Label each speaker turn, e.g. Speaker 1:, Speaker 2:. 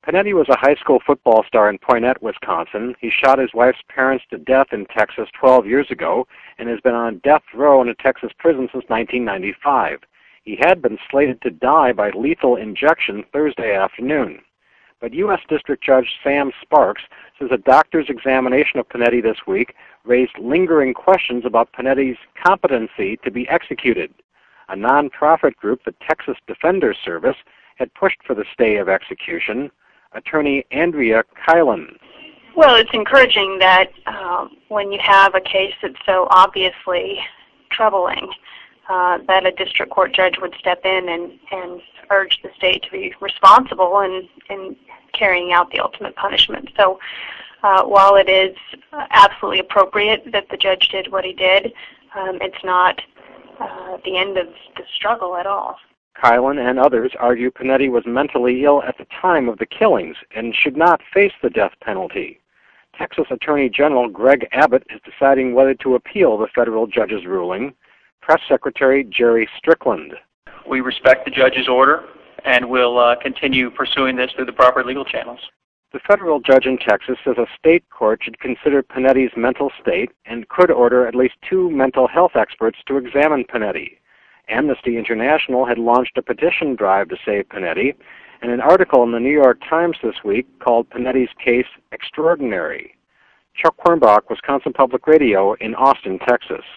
Speaker 1: Panetti was a high school football star in Poynette, Wisconsin. He shot his wife's parents to death in Texas 12 years ago and has been on death row in a Texas prison since 1995. He had been slated to die by lethal injection Thursday afternoon. But U.S. District Judge Sam Sparks says a doctor's examination of Panetti this week raised lingering questions about Panetti's competency to be executed. A nonprofit group, the Texas Defender Service, had pushed for the stay of execution. Attorney Andrea Kylan.
Speaker 2: Well, it's encouraging that when you have a case that's so obviously troubling, that a district court judge would step in and urge the state to be responsible in carrying out the ultimate punishment. So while it is absolutely appropriate that the judge did what he did, it's not the end of the struggle at all.
Speaker 1: Kylan and others argue Panetti was mentally ill at the time of the killings and should not face the death penalty. Texas Attorney General Greg Abbott is deciding whether to appeal the federal judge's ruling. Press Secretary Jerry Strickland.
Speaker 3: We respect the judge's order and will continue pursuing this through the proper legal channels.
Speaker 1: The federal judge in Texas says a state court should consider Panetti's mental state and could order at least 2 mental health experts to examine Panetti. Amnesty International had launched a petition drive to save Panetti, and an article in the New York Times this week called Panetti's case extraordinary. Chuck Quirmbach, Wisconsin Public Radio in Austin, Texas.